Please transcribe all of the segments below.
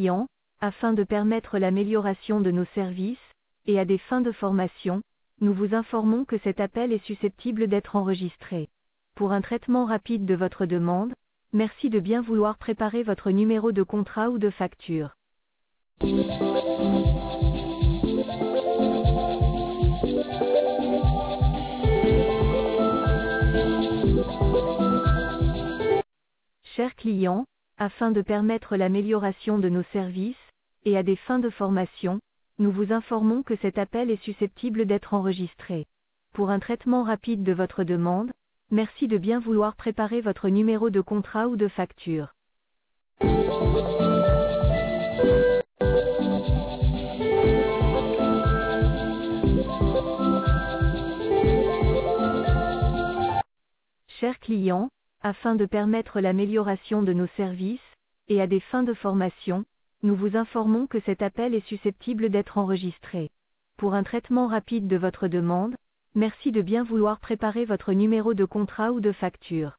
client, afin de permettre l'amélioration de nos services, et à des fins de formation, nous vous informons que cet appel est susceptible d'être enregistré. Pour un traitement rapide de votre demande, merci de bien vouloir préparer votre numéro de contrat ou de facture. Chers clients, afin de permettre l'amélioration de nos services, et à des fins de formation, nous vous informons que cet appel est susceptible d'être enregistré. Pour un traitement rapide de votre demande, merci de bien vouloir préparer votre numéro de contrat ou de facture. Chers clients, afin de permettre l'amélioration de nos services, et à des fins de formation, nous vous informons que cet appel est susceptible d'être enregistré. Pour un traitement rapide de votre demande, merci de bien vouloir préparer votre numéro de contrat ou de facture.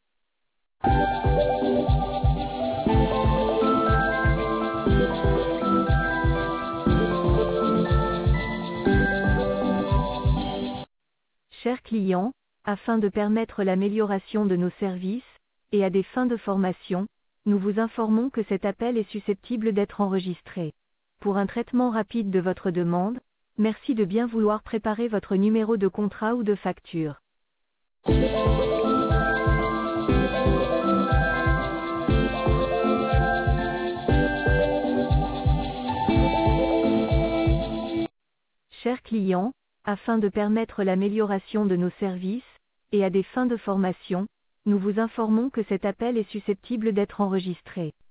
Chers clients, afin de permettre l'amélioration de nos services, et à des fins de formation, nous vous informons que cet appel est susceptible d'être enregistré. Pour un traitement rapide de votre demande, merci de bien vouloir préparer votre numéro de contrat ou de facture. Chers clients, afin de permettre l'amélioration de nos services, et à des fins de formation, nous vous informons que cet appel est susceptible d'être enregistré.